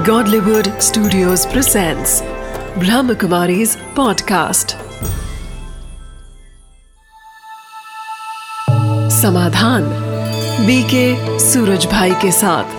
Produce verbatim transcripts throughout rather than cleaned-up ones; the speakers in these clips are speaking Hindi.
Godlywood Studios presents Brahmakumari's podcast. समाधान बीके सूरज भाई के साथ।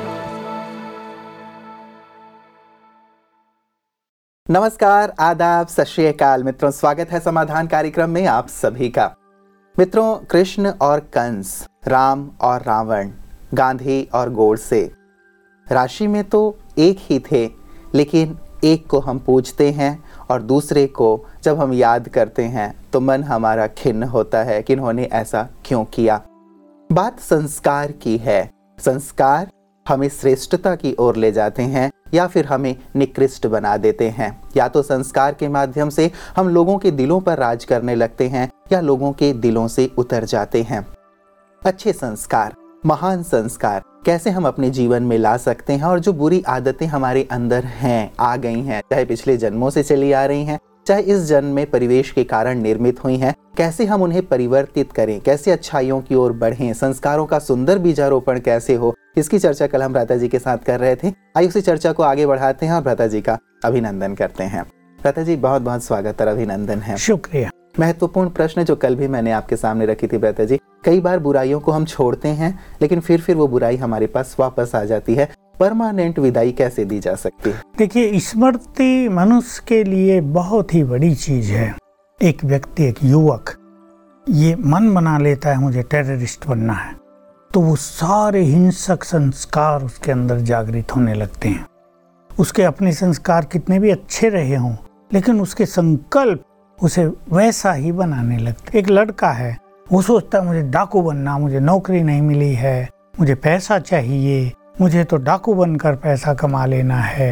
नमस्कार, आदाब, सत श्री अकाल मित्रों, स्वागत है समाधान कार्यक्रम में आप सभी का। मित्रों, कृष्ण और कंस, राम और रावण, गांधी और गोडसे, राशि में तो एक ही थे, लेकिन एक को हम पूजते हैं और दूसरे को जब हम याद करते हैं तो मन हमारा खिन्न होता है कि इन्होंने ऐसा क्यों किया। बात संस्कार की है। संस्कार हमें श्रेष्ठता की ओर ले जाते हैं या फिर हमें निकृष्ट बना देते हैं। या तो संस्कार के माध्यम से हम लोगों के दिलों पर राज करने लगते हैं या लोगों के दिलों से उतर जाते हैं। अच्छे संस्कार, महान संस्कार कैसे हम अपने जीवन में ला सकते हैं, और जो बुरी आदतें हमारे अंदर हैं, आ गई हैं, चाहे पिछले जन्मों से चली आ रही हैं, चाहे इस जन्म में परिवेश के कारण निर्मित हुई हैं, कैसे हम उन्हें परिवर्तित करें, कैसे अच्छाइयों की ओर बढ़ें, संस्कारों का सुंदर बीजारोपण कैसे हो, इसकी चर्चा कल हम भ्राता जी के साथ कर रहे थे। आइए उसी चर्चा को आगे बढ़ाते हैं और भ्राता जी का अभिनंदन करते हैं। भ्राता जी, बहुत बहुत स्वागत और अभिनंदन है। शुक्रिया। महत्वपूर्ण प्रश्न जो कल भी मैंने आपके सामने रखी थी भ्राता जी, कई बार बुराइयों को हम छोड़ते हैं लेकिन फिर फिर वो बुराई हमारे पास वापस आ जाती है। परमानेंट विदाई कैसे दी जा सकती है? देखिए, स्मृति मनुष्य के लिए बहुत ही बड़ी चीज है। एक व्यक्ति, एक युवक ये मन बना लेता है मुझे टेररिस्ट बनना है, तो वो सारे हिंसक संस्कार उसके अंदर जागृत होने लगते हैं। उसके अपने संस्कार कितने भी अच्छे रहे हों, लेकिन उसके संकल्प उसे वैसा ही बनाने लगते। एक लड़का है, वो सोचता है मुझे डाकू बनना, मुझे नौकरी नहीं मिली है, मुझे पैसा चाहिए, मुझे तो डाकू बनकर पैसा कमा लेना है।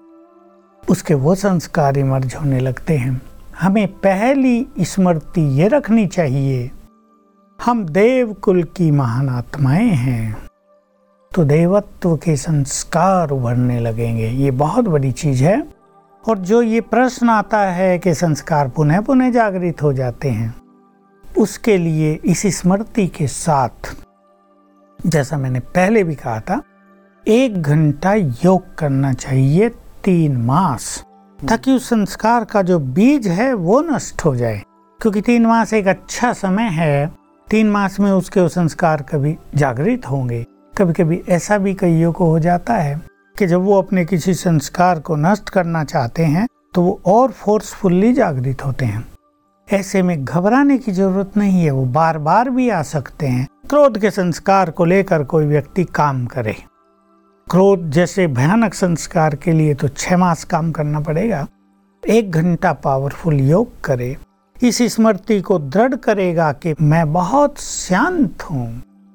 उसके वो संस्कार इमर्ज होने लगते हैं। हमें पहली स्मृति ये रखनी चाहिए, हम देव कुल की महान आत्माएं हैं, तो देवत्व के संस्कार उभरने लगेंगे। ये बहुत बड़ी चीज है। और जो ये प्रश्न आता है कि संस्कार पुनः पुनः जागृत हो जाते हैं, उसके लिए इस स्मृति के साथ, जैसा मैंने पहले भी कहा था, एक घंटा योग करना चाहिए तीन मास, ताकि उस संस्कार का जो बीज है वो नष्ट हो जाए। क्योंकि तीन मास एक अच्छा समय है। तीन मास में उसके वो संस्कार कभी जागृत होंगे। कभी कभी ऐसा भी कईयों को हो जाता है कि जब वो अपने किसी संस्कार को नष्ट करना चाहते हैं तो वो और फोर्सफुली जागृत होते हैं। ऐसे में घबराने की जरूरत नहीं है, वो बार बार भी आ सकते हैं। क्रोध के संस्कार को लेकर कोई व्यक्ति काम करे, क्रोध जैसे भयानक संस्कार के लिए तो छह मास काम करना पड़ेगा। एक घंटा पावरफुल योग करे, इस स्मृति को दृढ़ करेगा कि मैं बहुत शांत हूँ,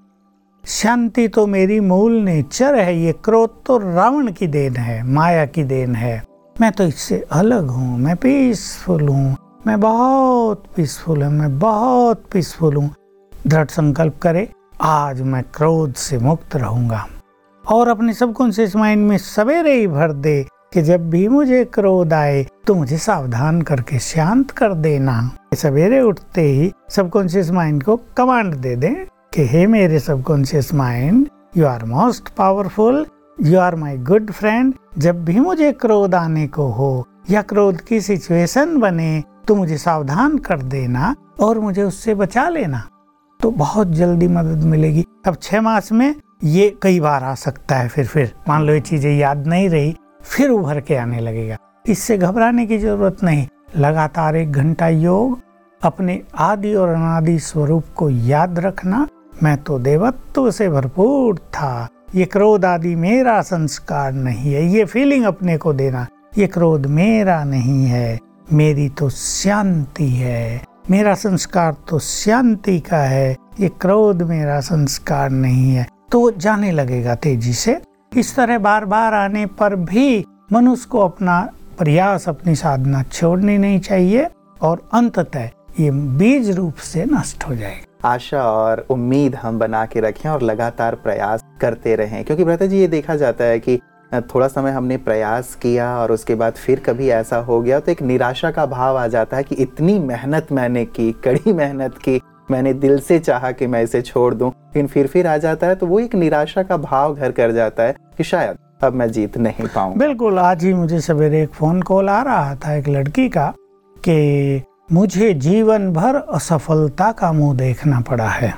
शांति तो मेरी मूल नेचर है, ये क्रोध तो रावण की देन है, माया की देन है, मैं तो इससे अलग हूँ, मैं पीसफुल हूँ, मैं बहुत पीसफुल हूँ, मैं बहुत पीसफुल हूँ। दृढ़ संकल्प करे, आज मैं क्रोध से मुक्त रहूंगा। और अपने सबकॉन्शियस माइंड में सवेरे ही भर दे कि जब भी मुझे क्रोध आए तो मुझे सावधान करके शांत कर देना। सवेरे उठते ही सबकॉन्शियस माइंड को कमांड दे दें कि हे मेरे subconscious mind, you are most powerful, you are my good friend. जब भी मुझे क्रोध आने को हो या क्रोध की सिचुएशन बने तो मुझे सावधान कर देना और मुझे उससे बचा लेना, तो बहुत जल्दी मदद मिलेगी। अब छह मास में ये कई बार आ सकता है, फिर फिर मान लो ये चीजें याद नहीं रही, फिर उभर के आने लगेगा। इससे घबराने की जरूरत नहीं। लगातार एक घंटा योग, अपने आदि और अनादि स्वरूप को याद रखना। मैं तो देवत्व से भरपूर था, ये क्रोध आदि मेरा संस्कार नहीं है। ये फीलिंग अपने को देना, ये क्रोध मेरा नहीं है, मेरी तो शांति है, मेरा संस्कार तो शांति का है, ये क्रोध मेरा संस्कार नहीं है। तो वो जाने लगेगा तेजी से। इस तरह बार बार आने पर भी मनुष्य को अपना प्रयास, अपनी साधना छोड़नी नहीं चाहिए और अंततः ये बीज रूप से नष्ट हो जाएगा। आशा और उम्मीद हम बना के रखें और लगातार प्रयास करते रहें, क्योंकि भ्राता जी ये देखा जाता है कि थोड़ा समय हमने प्रयास किया और उसके बाद फिर कभी ऐसा हो गया तो एक निराशा का भाव आ जाता है कि इतनी मेहनत मैंने की, कड़ी मेहनत की, मैंने दिल से चाहा कि मैं इसे छोड़ दूं, लेकिन फिर फिर आ जाता है, तो वो एक निराशा का भाव घर कर जाता है कि शायद अब मैं जीत नहीं पाऊँ। बिल्कुल, आज ही मुझे सवेरे एक फ़ोन कॉल आ रहा था एक लड़की का कि मुझे जीवन भर असफलता का मुंह देखना पड़ा है,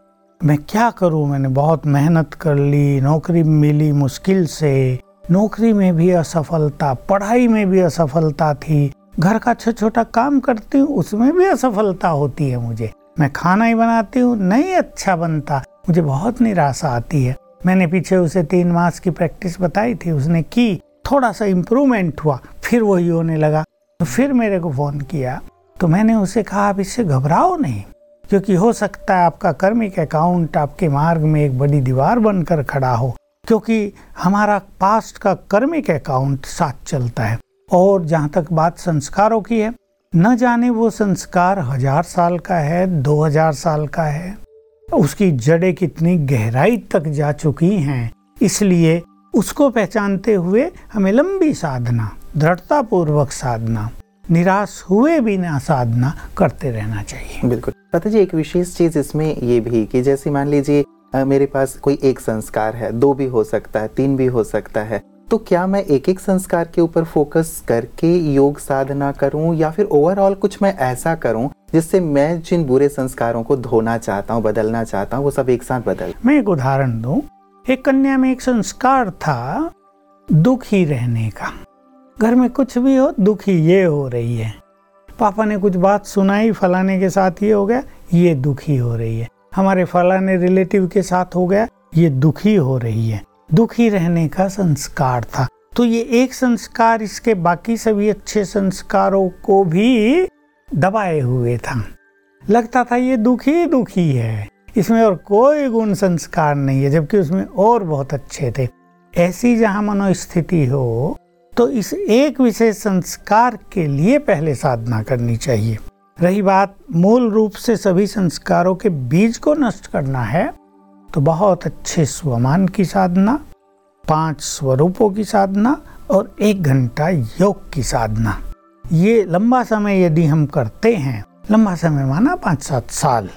मैं क्या करूं, मैंने बहुत मेहनत कर ली, नौकरी मिली मुश्किल से, नौकरी में भी असफलता, पढ़ाई में भी असफलता थी, घर का छोटा छोटा काम करती हूँ उसमें भी असफलता होती है मुझे, मैं खाना ही बनाती हूँ नहीं अच्छा बनता, मुझे बहुत निराशा आती है। मैंने पीछे उसे तीन मास की प्रैक्टिस बताई थी, उसने की, थोड़ा सा इम्प्रूवमेंट हुआ, फिर वही होने लगा, तो फिर मेरे को फ़ोन किया। तो मैंने उसे कहा आप इससे घबराओ नहीं, क्योंकि हो सकता है आपका कर्मिक अकाउंट आपके मार्ग में एक बड़ी दीवार बनकर खड़ा हो, क्योंकि हमारा पास्ट का कर्मिक अकाउंट साथ चलता है। और जहाँ तक बात संस्कारों की है, न जाने वो संस्कार हजार साल का है, दो हजार साल का है, उसकी जड़ें कितनी गहराई तक जा चुकी हैं, इसलिए उसको पहचानते हुए हमें लंबी साधना, दृढ़ता पूर्वक साधना, निराश हुए बिना साधना करते रहना चाहिए। बिल्कुल पता जी, एक विशेष चीज इसमें ये भी कि जैसे मान लीजिए मेरे पास कोई एक संस्कार है, दो भी हो सकता है, तीन भी हो सकता है, तो क्या मैं एक एक संस्कार के ऊपर फोकस करके योग साधना करूं या फिर ओवरऑल कुछ मैं ऐसा करूं जिससे मैं जिन बुरे संस्कारों को धोना चाहता हूं, बदलना चाहता हूं, वो सब एक साथ बदल। मैं एक उदाहरण दूं, एक कन्या में एक संस्कार था दुखी रहने का, घर में कुछ भी हो दुखी ये हो रही है, पापा ने कुछ बात सुनाई फलाने के साथ ये हो गया, ये दुखी हो रही है, हमारे फलाने रिलेटिव के साथ हो गया, ये दुखी हो रही है, दुखी रहने का संस्कार था। तो ये एक संस्कार इसके बाकी सभी अच्छे संस्कारों को भी दबाए हुए था, लगता था ये दुखी दुखी है, इसमें और कोई गुण संस्कार नहीं है, जबकि उसमें और बहुत अच्छे थे। ऐसी जहाँ मनोस्थिति हो तो इस एक विशेष संस्कार के लिए पहले साधना करनी चाहिए। रही बात मूल रूप से सभी संस्कारों के बीज को नष्ट करना है, तो बहुत अच्छे स्वमान की साधना, पांच स्वरूपों की साधना और एक घंटा योग की साधना, ये लंबा समय यदि हम करते हैं, लंबा समय माना पाँच सात साल,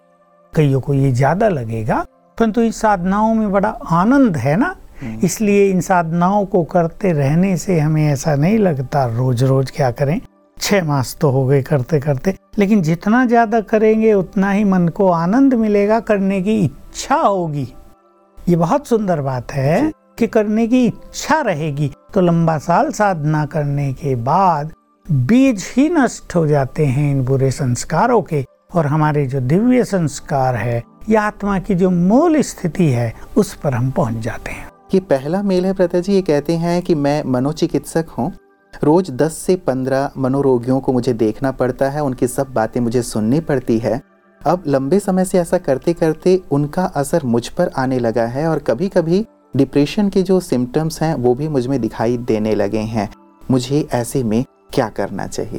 कईयों को ये ज्यादा लगेगा, परंतु इन साधनाओं में बड़ा आनंद है ना, इसलिए इन साधनाओं को करते रहने से हमें ऐसा नहीं लगता रोज रोज क्या करें, छह मास तो हो गए करते करते, लेकिन जितना ज्यादा करेंगे उतना ही मन को आनंद मिलेगा, करने की इच्छा होगी। ये बहुत सुंदर बात है कि करने की इच्छा रहेगी, तो लंबा साल साधना करने के बाद बीज ही नष्ट हो जाते हैं इन बुरे संस्कारों के, और हमारे जो दिव्य संस्कार है या आत्मा की जो मूल स्थिति है उस पर हम पहुंच जाते हैं। ये पहला मेल है प्रता जी, ये कहते हैं कि मैं मनोचिकित्सक हूँ, रोज दस से पंद्रह मनोरोगियों को मुझे देखना पड़ता है, उनकी सब बातें मुझे सुननी पड़ती है। अब लंबे समय से ऐसा करते करते उनका असर मुझ पर आने लगा है और कभी कभी डिप्रेशन के जो सिम्टम्स हैं वो भी मुझ में दिखाई देने लगे हैं, मुझे ऐसे में क्या करना चाहिए?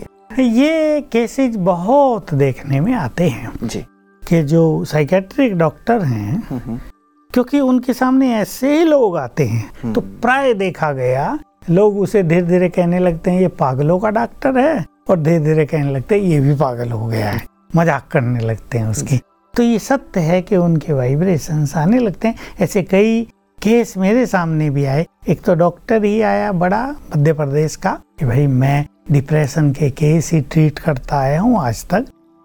ये केसेस बहुत देखने में आते हैं जी, कि जो साइकेट्रिक डॉक्टर हैं, क्योंकि उनके सामने ऐसे ही लोग आते हैं, तो प्राय देखा गया लोग उसे धीरे धीरे कहने लगते हैं ये पागलों का डॉक्टर है, और धीरे धीरे कहने लगते हैं ये भी पागल हो गया है, मजाक करने लगते हैं उसकी। तो ये सत्य है कि उनके वाइब्रेशंस आने लगते हैं। ऐसे कई केस मेरे सामने भी आए। एक तो डॉक्टर ही आया बड़ा मध्य प्रदेश का कि भाई मैं डिप्रेशन के केस ही ट्रीट करता आया हूँ आज तक,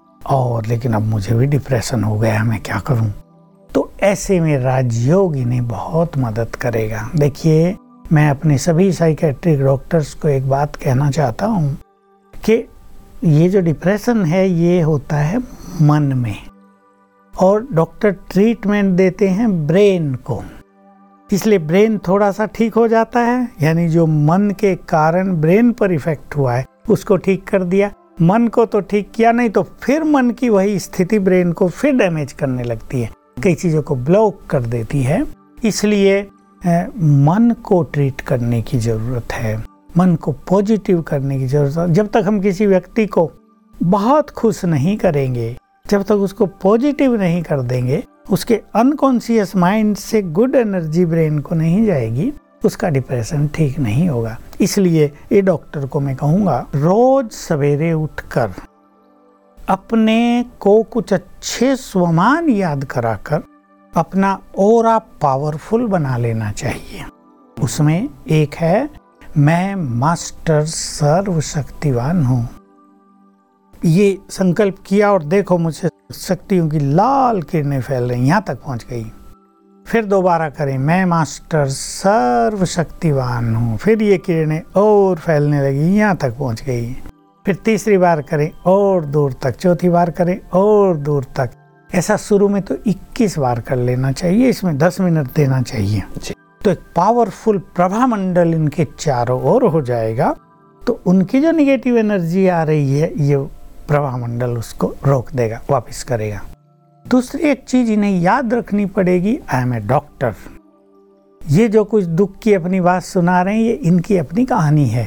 और लेकिन अब मुझे भी डिप्रेशन हो गया है, मैं क्या करूँ। तो ऐसे में राजयोग इन्हें बहुत मदद करेगा। देखिए, मैं अपने सभी साइकेट्रिक डॉक्टर्स को एक बात कहना चाहता हूँ कि ये जो डिप्रेशन है ये होता है मन में, और डॉक्टर ट्रीटमेंट देते हैं ब्रेन को, इसलिए ब्रेन थोड़ा सा ठीक हो जाता है, यानी जो मन के कारण ब्रेन पर इफेक्ट हुआ है उसको ठीक कर दिया। मन को तो ठीक किया नहीं तो फिर मन की वही स्थिति ब्रेन को फिर डैमेज करने लगती है, कई चीज़ों को ब्लॉक कर देती है। इसलिए मन को ट्रीट करने की ज़रूरत है, मन को पॉजिटिव करने की ज़रूरत है। जब तक हम किसी व्यक्ति को बहुत खुश नहीं करेंगे, जब तक उसको पॉजिटिव नहीं कर देंगे, उसके अनकॉन्शियस माइंड से गुड एनर्जी ब्रेन को नहीं जाएगी, उसका डिप्रेशन ठीक नहीं होगा। इसलिए ये डॉक्टर को मैं कहूँगा रोज सवेरे उठकर अपने को कुछ अच्छे स्वमान याद कराकर अपना ऑरा पावरफुल बना लेना चाहिए। उसमें एक है, मैं मास्टर सर्वशक्तिवान हूँ। ये संकल्प किया और देखो मुझसे शक्तियों की लाल किरणें फैल रही, यहाँ तक पहुँच गई। फिर दोबारा करें, मैं मास्टर सर्वशक्तिवान हूँ। फिर ये किरणें और फैलने लगी, यहाँ तक पहुँच गई। फिर तीसरी बार करें और दूर तक, चौथी बार करें और दूर तक। ऐसा शुरू में तो इक्कीस बार कर लेना चाहिए, इसमें दस मिनट देना चाहिए। तो एक पावरफुल प्रभा मंडल इनके चारों ओर हो जाएगा। तो उनकी जो निगेटिव एनर्जी आ रही है, ये प्रभा मंडल उसको रोक देगा, वापस करेगा। दूसरी एक चीज इन्हें याद रखनी पड़ेगी, आई एम ए डॉक्टर। ये जो कुछ दुख की अपनी बात सुना रहे हैं, ये इनकी अपनी कहानी है।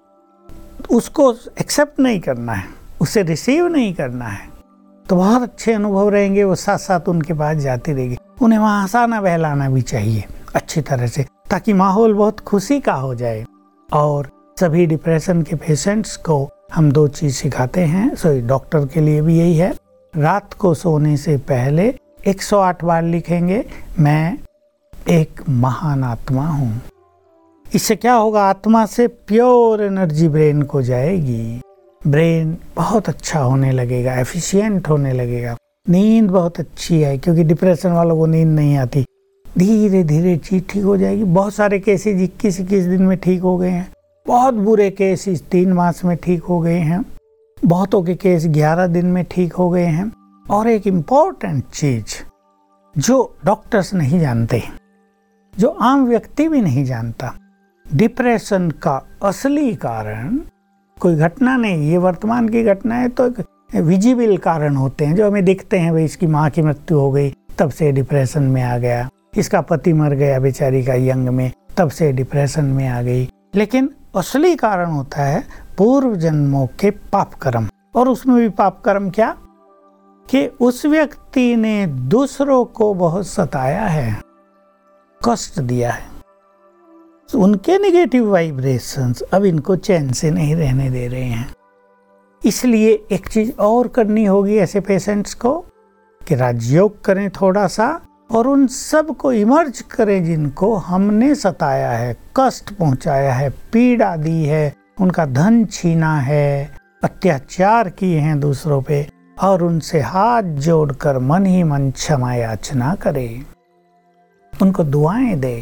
उसको एक्सेप्ट नहीं करना है, उसे रिसीव नहीं करना है। तो बहुत अच्छे अनुभव रहेंगे, वो साथ साथ उनके पास जाती रहेगी। उन्हें वहाँ हंसाना बहलाना भी चाहिए अच्छी तरह से, ताकि माहौल बहुत खुशी का हो जाए। और सभी डिप्रेशन के पेशेंट्स को हम दो चीज़ सिखाते हैं, सॉरी डॉक्टर के लिए भी यही है। रात को सोने से पहले एक सौ आठ बार लिखेंगे, मैं एक महान आत्मा हूँ। इससे क्या होगा, आत्मा से प्योर एनर्जी ब्रेन को जाएगी। ब्रेन बहुत अच्छा होने लगेगा, एफिशिएंट होने लगेगा। नींद बहुत अच्छी है, क्योंकि डिप्रेशन वालों को नींद नहीं आती। धीरे धीरे चीज ठीक हो जाएगी। बहुत सारे केसेज इक्कीस इक्कीस दिन में ठीक हो गए हैं। बहुत बुरे केसेस तीन मास में ठीक हो गए हैं। बहुतों के केस ग्यारह दिन में ठीक हो गए हैं। और एक इम्पॉर्टेंट चीज जो डॉक्टर्स नहीं जानते, जो आम व्यक्ति भी नहीं जानता, डिप्रेशन का असली कारण कोई घटना नहीं, ये वर्तमान की घटना है। तो विजिबल कारण होते हैं जो हमें दिखते हैं, भाई इसकी माँ की मृत्यु हो गई तब से डिप्रेशन में आ गया, इसका पति मर गया बेचारी का यंग में तब से डिप्रेशन में आ गई। लेकिन असली कारण होता है पूर्व जन्मों के पाप कर्म। और उसमें भी पाप कर्म क्या, कि उस व्यक्ति ने दूसरों को बहुत सताया है, कष्ट दिया है। उनके नेगेटिव वाइब्रेशंस अब इनको चैन से नहीं रहने दे रहे हैं। इसलिए एक चीज और करनी होगी ऐसे पेशेंट्स को, कि राजयोग करें थोड़ा सा, और उन सब को इमर्ज करें जिनको हमने सताया है, कष्ट पहुंचाया है, पीड़ा दी है, उनका धन छीना है, अत्याचार किए हैं दूसरों पे, और उनसे हाथ जोड़कर मन ही मन क्षमा याचना करे, उनको दुआएं दे।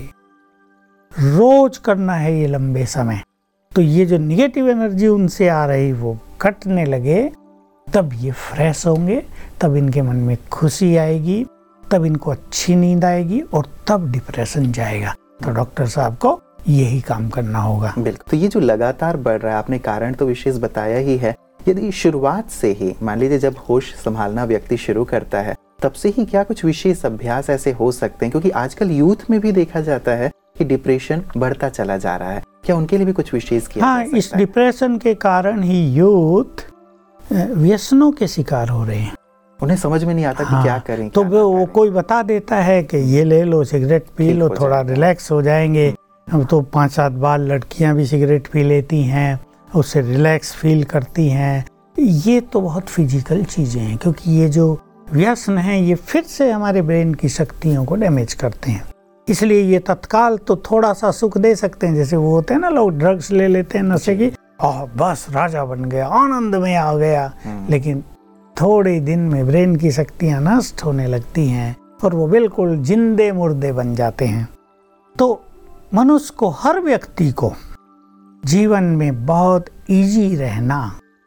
रोज करना है ये लंबे समय। तो ये जो निगेटिव एनर्जी उनसे आ रही वो कटने लगे, तब ये फ्रेश होंगे, तब इनके मन में खुशी आएगी, तब इनको अच्छी नींद आएगी, और तब डिप्रेशन जाएगा। तो डॉक्टर साहब को यही काम करना होगा। बिल्कुल। तो ये जो लगातार बढ़ रहा है, आपने कारण तो विशेष बताया ही है, यदि शुरुआत से ही मान लीजिए जब होश संभालना व्यक्ति शुरू करता है, तब से ही क्या कुछ विशेष अभ्यास ऐसे हो सकते हैं? क्योंकि आजकल यूथ में भी देखा जाता है कि डिप्रेशन बढ़ता चला जा रहा है, क्या उनके लिए भी कुछ विशेष किया हाँ, जा सकता इस है? डिप्रेशन के कारण ही यूथ व्यसनों के शिकार हो रहे हैं। उन्हें समझ में नहीं आता हाँ, कि क्या करें। तो क्या वो करें। कोई बता देता है कि ये ले लो, सिगरेट पी लो, थोड़ा रिलैक्स हो जाएंगे। अब तो पाँच सात बार लड़कियां भी सिगरेट पी लेती हैं, उससे रिलैक्स फील करती हैं। ये तो बहुत फिजिकल चीज़ें हैं, क्योंकि ये जो व्यसन हैं ये फिर से हमारे ब्रेन की शक्तियों को डैमेज करते हैं। इसलिए ये तत्काल तो थोड़ा सा सुख दे सकते हैं, जैसे वो होते हैं ना, लोग ड्रग्स ले लेते हैं नशे की, और बस राजा बन गया, आनंद में आ गया। लेकिन थोड़े दिन में ब्रेन की शक्तियां नष्ट होने लगती हैं और वो बिल्कुल जिंदे मुर्दे बन जाते हैं। तो मनुष्य को, हर व्यक्ति को जीवन में बहुत इजी रहना,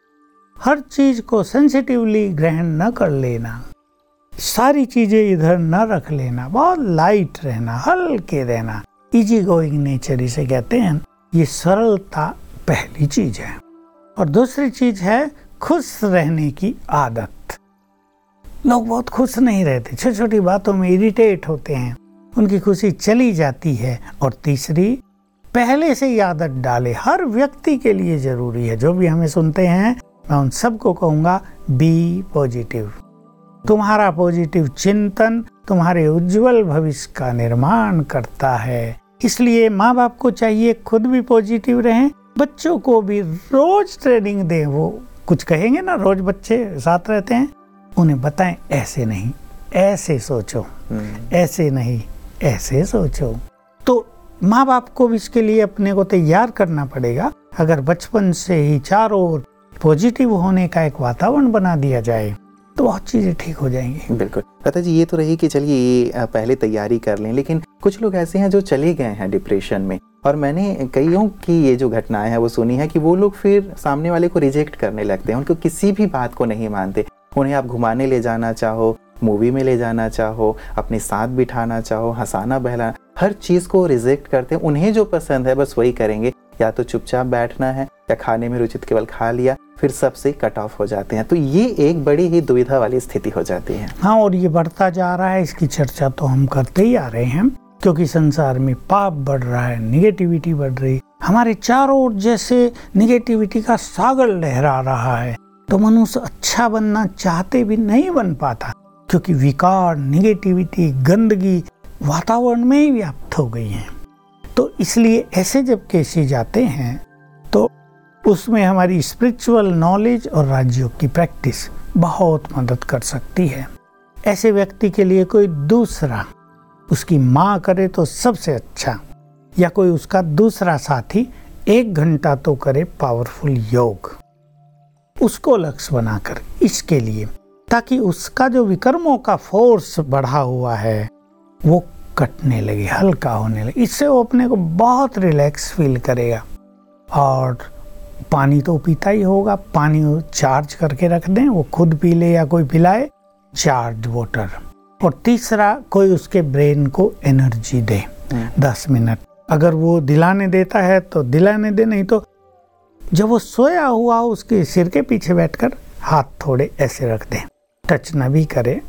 हर चीज को सेंसिटिवली ग्रहण न कर लेना, सारी चीजें इधर न रख लेना, बहुत लाइट रहना, हल्के रहना, इजी गोइंग नेचर इसे कहते हैं। ये सरलता पहली चीज है। और दूसरी चीज है खुश रहने की आदत। लोग बहुत खुश नहीं रहते, छोटी छोटी बातों में इरिटेट होते हैं, उनकी खुशी चली जाती है। और तीसरी, पहले से ही आदत डाले, हर व्यक्ति के लिए जरूरी है। जो भी हमें सुनते हैं, मैं उन सबको कहूँगा, बी पॉजिटिव। तुम्हारा पॉजिटिव चिंतन तुम्हारे उज्जवल भविष्य का निर्माण करता है। इसलिए माँ बाप को चाहिए खुद भी पॉजिटिव रहें, बच्चों को भी रोज ट्रेनिंग दें। वो कुछ कहेंगे ना, रोज बच्चे साथ रहते हैं, उन्हें बताएं ऐसे नहीं, ऐसे सोचो, ऐसे नहीं, ऐसे सोचो। तो माँ बाप को भी इसके लिए अपने को तैयार करना पड़ेगा। अगर बचपन से ही चारों ओर पॉजिटिव होने का एक वातावरण बना दिया जाए तो बहुत चीज़ें ठीक हो जाएंगी। बिल्कुल लता जी, ये तो रही कि चलिए ये पहले तैयारी कर लें, लेकिन कुछ लोग ऐसे हैं जो चले गए हैं डिप्रेशन में, और मैंने कईयों की ये जो घटनाएं हैं वो सुनी है कि वो लोग फिर सामने वाले को रिजेक्ट करने लगते हैं, उनको किसी भी बात को नहीं मानते। उन्हें आप घुमाने ले जाना चाहो, मूवी में ले जाना चाहो, अपने साथ बिठाना चाहो, हंसाना बहलाना, हर चीज़ को रिजेक्ट करते हैं। उन्हें जो पसंद है बस वही करेंगे, या तो चुपचाप बैठना है या खाने में रुचि केवल खा लिया, फिर सबसे कट ऑफ हो जाते हैं। तो ये एक बड़ी ही दुविधा वाली स्थिति हो जाती है। हाँ, और ये बढ़ता जा रहा है, इसकी चर्चा तो हम करते ही आ रहे हैं, क्योंकि संसार में पाप बढ़ रहा है, निगेटिविटी बढ़ रही, हमारे चारों ओर जैसे निगेटिविटी का सागर लहरा रहा है, तो मनुष्य अच्छा बनना चाहते भी नहीं बन पाता, क्योंकि विकार, निगेटिविटी, गंदगी वातावरण में ही व्याप्त हो गई है। तो इसलिए ऐसे जब केसेज आते हैं तो उसमें हमारी स्पिरिचुअल नॉलेज और राजयोग की प्रैक्टिस बहुत मदद कर सकती है। ऐसे व्यक्ति के लिए कोई दूसरा, उसकी माँ करे तो सबसे अच्छा, या कोई उसका दूसरा साथी एक घंटा तो करे पावरफुल योग, उसको लक्ष्य बनाकर इसके लिए, ताकि उसका जो विकर्मों का फोर्स बढ़ा हुआ है वो कटने लगे, हल्का होने लगे। इससे वो अपने को बहुत रिलैक्स फील करेगा। और पानी तो पीता ही होगा, पानी चार्ज करके रख दें, वो खुद पी ले या कोई पिलाए, चार्ज वाटर। और तीसरा, कोई उसके ब्रेन को एनर्जी दे, दस मिनट अगर वो दिलाने देता है तो दिलाने दे, नहीं तो जब वो सोया हुआ उसके सिर के पीछे बैठकर हाथ थोड़े ऐसे रख दें, टच न भी करे।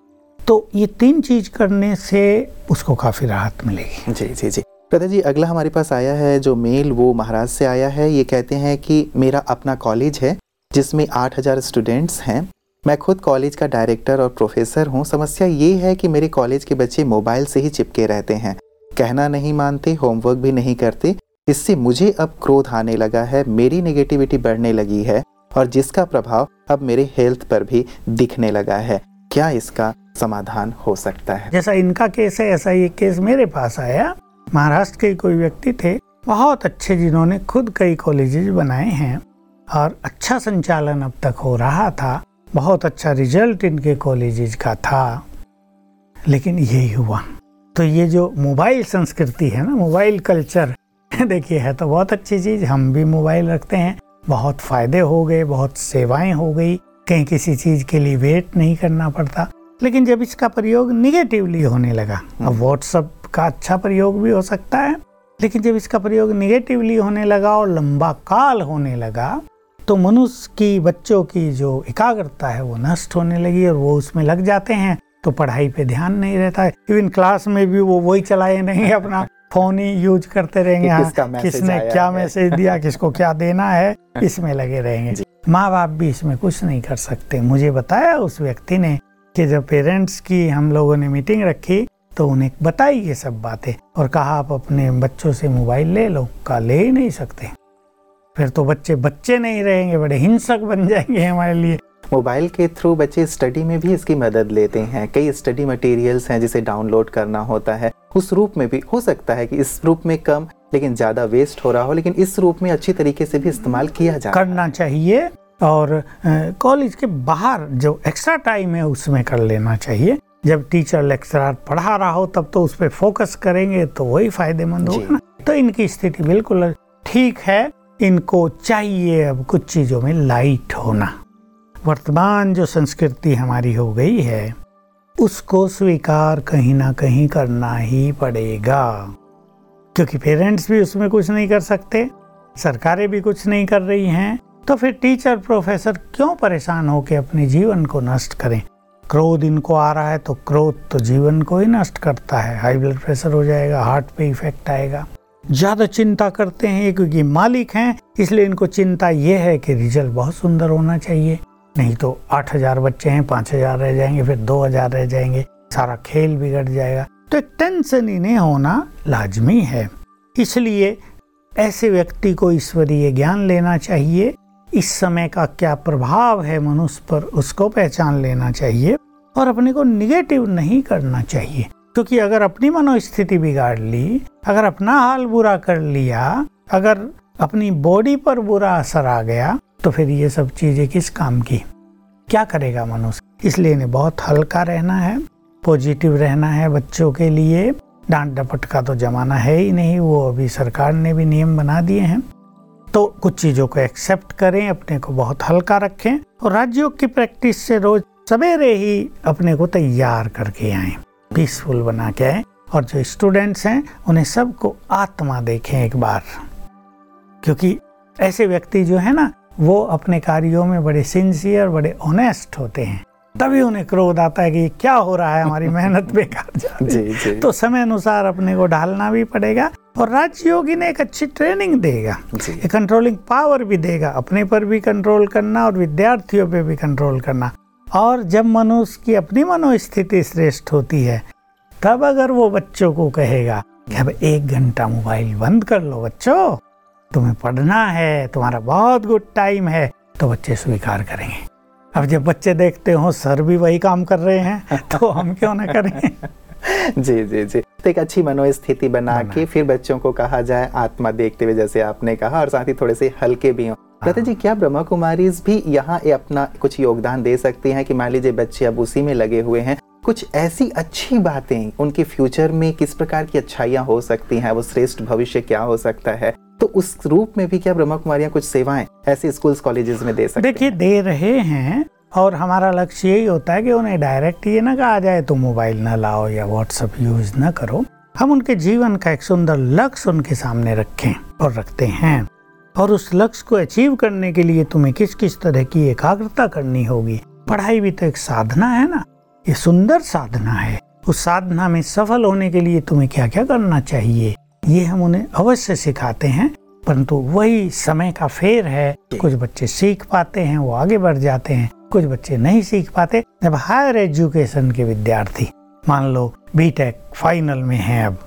तो ये तीन चीज करने से उसको काफी राहत मिलेगी। जी जी जी लता जी, अगला हमारे पास आया है जो मेल, वो महाराज से आया है। ये कहते हैं कि मेरा अपना कॉलेज है जिसमें आठ हजार स्टूडेंट्स हैं। मैं खुद कॉलेज का डायरेक्टर और प्रोफेसर हूँ। समस्या ये है कि मेरे कॉलेज के बच्चे मोबाइल से ही चिपके रहते हैं, कहना नहीं मानते, होमवर्क भी नहीं करते। इससे मुझे अब क्रोध आने लगा है, मेरी नेगेटिविटी बढ़ने लगी है, और जिसका प्रभाव अब मेरे हेल्थ पर भी दिखने लगा है। क्या इसका समाधान हो सकता है? जैसा इनका केस है, ऐसा ये केस मेरे पास आया। महाराष्ट्र के कोई व्यक्ति थे, बहुत अच्छे, जिन्होंने खुद कई कॉलेजेस बनाए हैं और अच्छा संचालन अब तक हो रहा था, बहुत अच्छा रिजल्ट इनके कॉलेजेस का था, लेकिन यही हुआ। तो ये जो मोबाइल संस्कृति है ना, मोबाइल कल्चर, देखिए है तो बहुत अच्छी चीज़, हम भी मोबाइल रखते हैं, बहुत फायदे हो गए, बहुत सेवाएं हो गई, कहीं किसी चीज़ के लिए वेट नहीं करना पड़ता। लेकिन जब इसका प्रयोग निगेटिवली होने लगा, अब व्हाट्सएप का अच्छा प्रयोग भी हो सकता है, लेकिन जब इसका प्रयोग निगेटिवली होने लगा और लंबा काल होने लगा, तो मनुष्य की, बच्चों की जो एकाग्रता है वो नष्ट होने लगी, और वो उसमें लग जाते हैं तो पढ़ाई पे ध्यान नहीं रहता है। इवन क्लास में भी वो वही चलाए नहीं, अपना फोन ही यूज करते रहेंगे, हाँ, किसने क्या मैसेज दिया, किसको क्या देना है, इसमें लगे रहेंगे। माँ बाप भी इसमें कुछ नहीं कर सकते। मुझे बताया उस व्यक्ति ने कि जब पेरेंट्स की हम लोगों ने मीटिंग रखी तो उन्हें बताई ये सब बातें और कहा आप अपने बच्चों से मोबाइल ले लो। कहा ले ही नहीं सकते, फिर तो बच्चे बच्चे नहीं रहेंगे, बड़े हिंसक बन जाएंगे हमारे लिए। मोबाइल के थ्रू बच्चे स्टडी में भी इसकी मदद लेते हैं। कई स्टडी मटेरियल्स हैं जिसे डाउनलोड करना होता है, उस रूप में भी हो सकता है कि इस रूप में कम लेकिन ज़्यादा वेस्ट हो रहा हो, लेकिन इस रूप में अच्छी तरीके से भी इस्तेमाल किया जा करना चाहिए। और कॉलेज के बाहर जो एक्स्ट्रा टाइम है उसमें कर लेना चाहिए। जब टीचर लेक्चरर पढ़ा रहा हो तब तो उस पर फोकस करेंगे तो वही फायदेमंद होगा ना। तो इनकी स्थिति बिल्कुल ठीक है, इनको चाहिए अब कुछ चीज़ों में लाइट होना। वर्तमान जो संस्कृति हमारी हो गई है उसको स्वीकार कहीं ना कहीं करना ही पड़ेगा, क्योंकि पेरेंट्स भी उसमें कुछ नहीं कर सकते, सरकारें भी कुछ नहीं कर रही हैं, तो फिर टीचर प्रोफेसर क्यों परेशान होकर अपने जीवन को नष्ट करें। क्रोध इनको आ रहा है तो क्रोध तो जीवन को ही नष्ट करता है, हाई ब्लड प्रेशर हो जाएगा, हार्ट पे इफेक्ट आएगा। ज़्यादा चिंता करते हैं क्योंकि मालिक हैं, इसलिए इनको चिंता ये है कि रिजल्ट बहुत सुंदर होना चाहिए, नहीं तो आठ हजार बच्चे हैं, पाँच हजार रह जाएंगे, फिर दो हजार रह जाएंगे, सारा खेल बिगड़ जाएगा। तो एक टेंशन इन्हें होना लाजमी है। इसलिए ऐसे व्यक्ति को ईश्वरीय ज्ञान लेना चाहिए, इस समय का क्या प्रभाव है मनुष्य पर उसको पहचान लेना चाहिए और अपने को निगेटिव नहीं करना चाहिए। क्योंकि अगर अपनी मनोस्थिति बिगाड़ ली, अगर अपना हाल बुरा कर लिया, अगर अपनी बॉडी पर बुरा असर आ गया, तो फिर ये सब चीजें किस काम की? क्या करेगा मनुष्य? इसलिए इन्हें बहुत हल्का रहना है, पॉजिटिव रहना है। बच्चों के लिए डांट डपट का तो जमाना है ही नहीं, वो अभी सरकार ने भी नियम बना दिए हैं। तो कुछ चीज़ों को एक्सेप्ट करें, अपने को बहुत हल्का रखें और राजयोग की प्रैक्टिस से रोज सवेरे ही अपने को तैयार करके आएं, पीसफुल बना के आएं। और जो स्टूडेंट्स हैं उन्हें सबको आत्मा देखें एक बार, क्योंकि ऐसे व्यक्ति जो है ना वो अपने कार्यों में बड़े सिंसियर, बड़े ऑनेस्ट होते हैं। तभी उन्हें क्रोध आता है कि क्या हो रहा है, हमारी मेहनत बेकार जा रही है। जी, जी। तो समय अनुसार अपने को ढालना भी पड़ेगा और राजयोगी ने एक अच्छी ट्रेनिंग देगा, एक कंट्रोलिंग पावर भी देगा, अपने पर भी कंट्रोल करना और विद्यार्थियों पे भी कंट्रोल करना। और जब मनुष्य की अपनी मनोस्थिति श्रेष्ठ होती है, तब अगर वो बच्चों को कहेगा कि अब एक घंटा मोबाइल बंद कर लो बच्चों, तुम्हें पढ़ना है, तुम्हारा बहुत गुड टाइम है, तो बच्चे स्वीकार करेंगे। अब जब बच्चे देखते हो सर भी वही काम कर रहे हैं, तो हम क्यों ना करें। जी जी जी। तो एक अच्छी मनोस्थिति बना, बना के फिर बच्चों को कहा जाए आत्मा देखते हुए, जैसे आपने कहा, और साथ ही थोड़े से हल्के भी हों। कहते जी, क्या ब्रह्मा कुमारीज भी यहाँ अपना कुछ योगदान दे सकती हैं कि मान लीजिए बच्चे अब उसी में लगे हुए हैं, कुछ ऐसी अच्छी बातें उनके फ्यूचर में किस प्रकार की अच्छाइयाँ हो सकती हैं, वो श्रेष्ठ भविष्य क्या हो सकता है, तो उस रूप में भी क्या ब्रह्मा कुमारियाँ कुछ सेवाएं ऐसे स्कूल्स कॉलेजेस में दे सकते हैं? देखिए, दे रहे हैं और हमारा लक्ष्य यही होता है कि उन्हें डायरेक्ट ये ना कहा जाए तो मोबाइल ना लाओ या व्हाट्सएप यूज ना करो। हम उनके जीवन का एक सुंदर लक्ष्य उनके सामने रखें और रखते हैं, और उस लक्ष्य को अचीव करने के लिए तुम्हें किस किस तरह की एकाग्रता करनी होगी। पढ़ाई भी तो एक साधना है ना, ये सुंदर साधना है। उस साधना में सफल होने के लिए तुम्हें क्या क्या करना चाहिए, ये हम उन्हें अवश्य सिखाते हैं। परंतु वही समय का फेर है, कुछ बच्चे सीख पाते हैं, वो आगे बढ़ जाते हैं, कुछ बच्चे नहीं सीख पाते। जब हायर एजुकेशन के विद्यार्थी मान लो बीटेक फाइनल में हैं, अब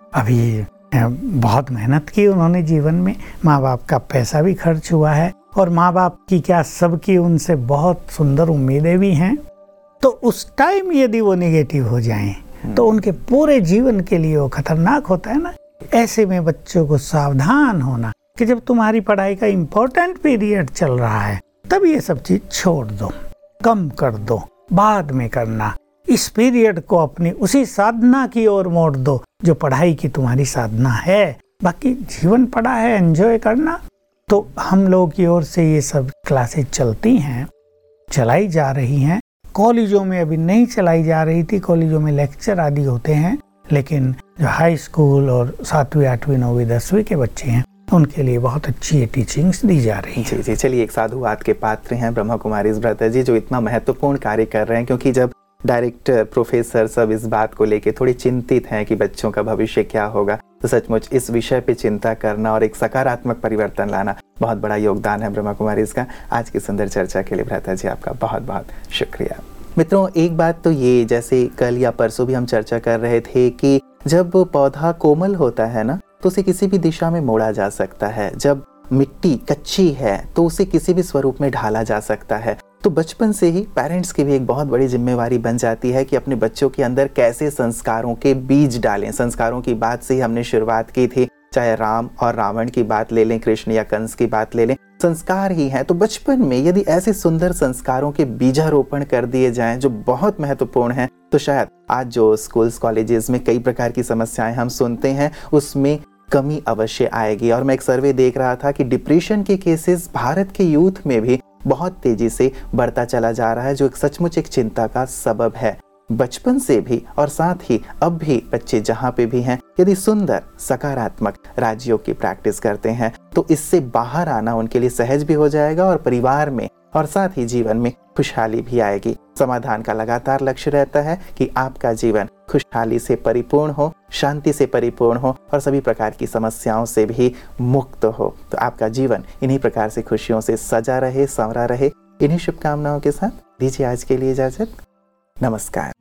अभी बहुत मेहनत की उन्होंने जीवन में, माँ बाप का पैसा भी खर्च हुआ है और माँ बाप की क्या सबकी उनसे बहुत सुंदर उम्मीदें भी हैं। तो उस टाइम यदि वो निगेटिव हो जाएं तो उनके पूरे जीवन के लिए वो खतरनाक होता है ना। ऐसे में बच्चों को सावधान होना कि जब तुम्हारी पढ़ाई का इम्पोर्टेंट पीरियड चल रहा है तब ये सब चीज छोड़ दो, कम कर दो, बाद में करना। इस पीरियड को अपनी उसी साधना की ओर मोड़ दो जो पढ़ाई की तुम्हारी साधना है। बाकी जीवन पड़ा है, एंजॉय करना। तो हम लोग की ओर से ये सब क्लासेस चलती हैं, चलाई जा रही हैं। कॉलेजों में अभी नहीं चलाई जा रही थी, कॉलेजों में लेक्चर आदि होते हैं, लेकिन जो हाई स्कूल और सातवीं आठवीं नौवीं दसवीं के बच्चे हैं उनके लिए बहुत अच्छी टीचिंग्स दी जा रही है। जी जी। चलिए, एक साधुवाद के पात्र हैं ब्रह्मा कुमारीज ब्रदर जी, जो इतना महत्वपूर्ण कार्य कर रहे हैं, क्योंकि जब डायरेक्टर प्रोफेसर सब इस बात को लेके थोड़ी चिंतित हैं कि बच्चों का भविष्य क्या होगा, तो सचमुच इस विषय पे चिंता करना और एक सकारात्मक परिवर्तन लाना बहुत बड़ा योगदान है ब्रह्मा कुमारीज का। आज की सुंदर चर्चा के लिए भ्राता जी आपका बहुत बहुत शुक्रिया। मित्रों, एक बात तो ये, जैसे कल या परसों भी हम चर्चा कर रहे थे कि जब पौधा कोमल होता है ना तो उसे किसी भी दिशा में मोड़ा जा सकता है। जब मिट्टी कच्ची है तो उसे किसी भी स्वरूप में ढाला जा सकता है। तो बचपन से ही पेरेंट्स की भी एक बहुत बड़ी जिम्मेवारी बन जाती है कि अपने बच्चों के अंदर कैसे संस्कारों के बीज डालें। संस्कारों की बात से ही हमने शुरुआत की थी, चाहे राम और रावण की बात ले लें, कृष्ण या कंस की बात ले लें, संस्कार ही हैं। तो बचपन में यदि ऐसे सुंदर संस्कारों के बीजारोपण कर दिए जाएं जो बहुत महत्वपूर्ण हैं, तो शायद आज जो स्कूल्स कॉलेजेस में कई प्रकार की समस्याएं हम सुनते हैं उसमें कमी अवश्य आएगी। और मैं एक सर्वे देख रहा था कि डिप्रेशन के केसेस भारत के यूथ में भी बहुत तेजी से बढ़ता चला जा रहा है, जो एक सचमुच एक चिंता का सबब है। बचपन से भी और साथ ही अब भी बच्चे जहाँ पे भी हैं, यदि सुंदर सकारात्मक राजयोग की प्रैक्टिस करते हैं तो इससे बाहर आना उनके लिए सहज भी हो जाएगा और परिवार में और साथ ही जीवन में खुशहाली भी आएगी। समाधान का लगातार लक्ष्य रहता है कि आपका जीवन खुशहाली से परिपूर्ण हो, शांति से परिपूर्ण हो और सभी प्रकार की समस्याओं से भी मुक्त हो। तो आपका जीवन इन्हीं प्रकार से खुशियों से सजा रहे, संवरा रहे। इन्हीं शुभकामनाओं के साथ दीजिए आज के लिए इजाजत। नमस्कार।